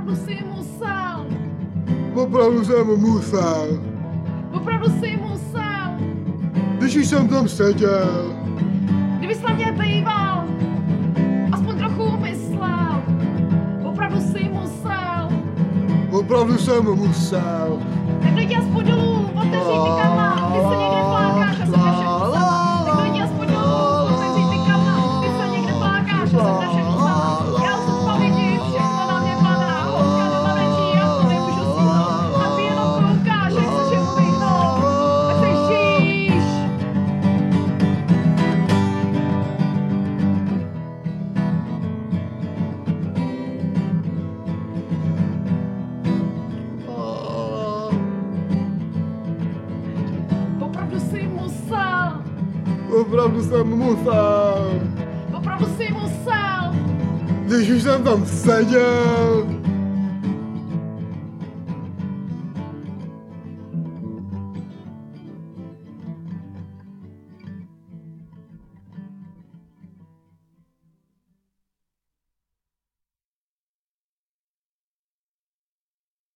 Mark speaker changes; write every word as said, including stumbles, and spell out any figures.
Speaker 1: Opravdu si musel.
Speaker 2: Opravdu jsem musel.
Speaker 1: Opravdu si musel.
Speaker 2: Když už jsem tam seděl.
Speaker 1: Kdybys na mě býval, aspoň trochu myslel. Opravdu si musel.
Speaker 2: Opravdu jsem musel.
Speaker 1: Tak dojdi aspoň dolů, otevři ty kama, ty se někde flákáš a jsem na všechno sama. Tak dojdi aspoň dolů, otevři ty kama, ty se někde flákáš a jsem na všechno sama. Já jsem v paměti, všechno na mě padá, holka doma brečí, já to nemůžu stihnout. A ty jenom koukáš, jak se všemu vyhnout. Tak se žíš. Opravdu si musel.
Speaker 2: Opravdu jsem musel.
Speaker 1: Opravdu si musel.
Speaker 2: Když už jsem tam seděl.